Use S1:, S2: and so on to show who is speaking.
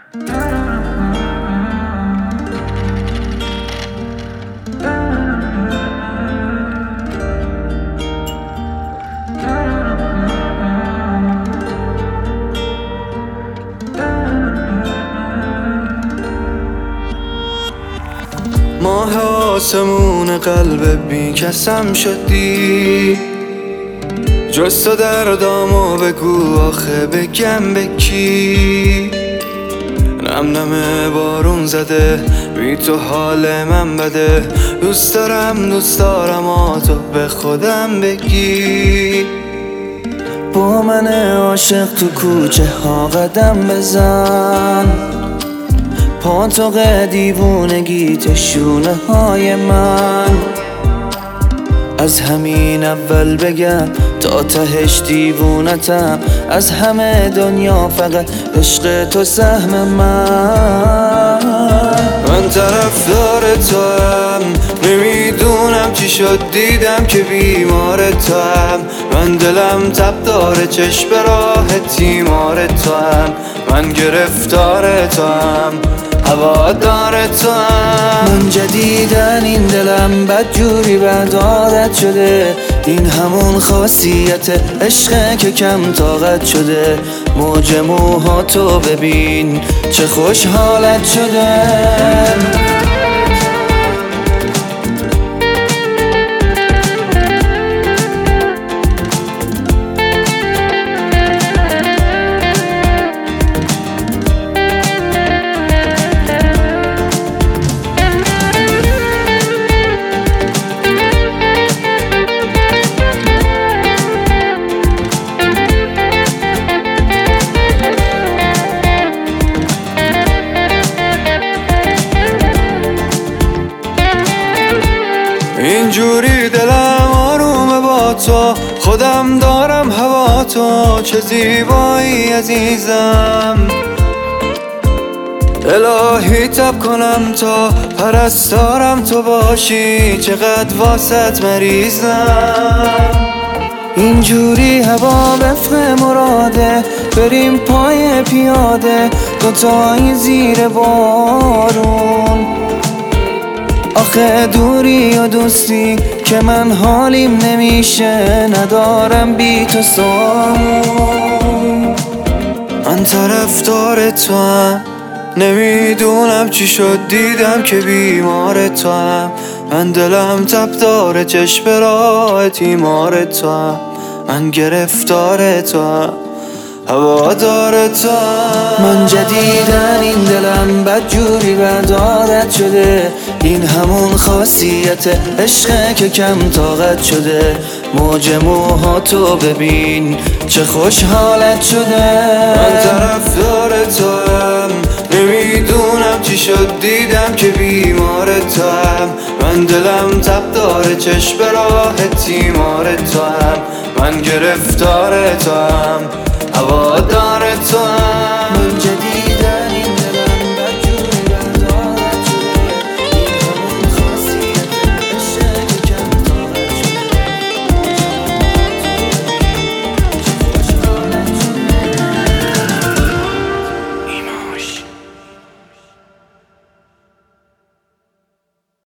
S1: ماه آسمون قلب بی کسم شدی، جز تو دردامو بگو آخه بگم به کی؟ نم نم بارون زده بی تو حال من بده، دوست دارم تو به خودم بگی. با من عاشق تو کوچه ها قدم بزن، پاتوق دیوونگی شونه های من. از همین اول بگم تا تهش دیوونتم، از همه دنیا فقط عشق تو سهم من طرفدار تو هم، نمیدونم چی شد دیدم که بیمار تو هم. من دلم تب داره چشم به راه تیمار تو هم، من گرفتار تو هم هوادار تو هم. من جدیدن این دلم بدجوری بد عادت شده، این همون خاصیت عشقه که کم طاقت شده. موج موهاتو ببین چه خوش حالت شده. اینجوری دلم آرومه با تو، خودم دارم هوا تو. چه زیبایی عزیزم، الهی تب کنم تا پرستارم تو باشی. چقدر واسط مریضم، اینجوری هوا وفق مراده، بریم پای پیاده دوتایی زیر بارون. آخه دوری و دوستی که من حالیم نمیشه، ندارم بی تو سامون. من طرفدار تو هم، نمیدونم چی شد دیدم که بیمار تو هم. من دلم تب داره چشم به راه تیمار تو هم، من گرفتار تو هم هوادار تو هم. من جدیدن این دلم بدجوری بد عادت شده، این همون خاصیت عشقه که کم طاقت شده. موج موهاتو ببین چه خوش حالت شده. من طرفدار تو هم، نمیدونم چی شد دیدم که بیمار تو هم. من دلم تب داره چشم به راه تیمار تو هم، من گرفتار تو هم هوادار تو هم.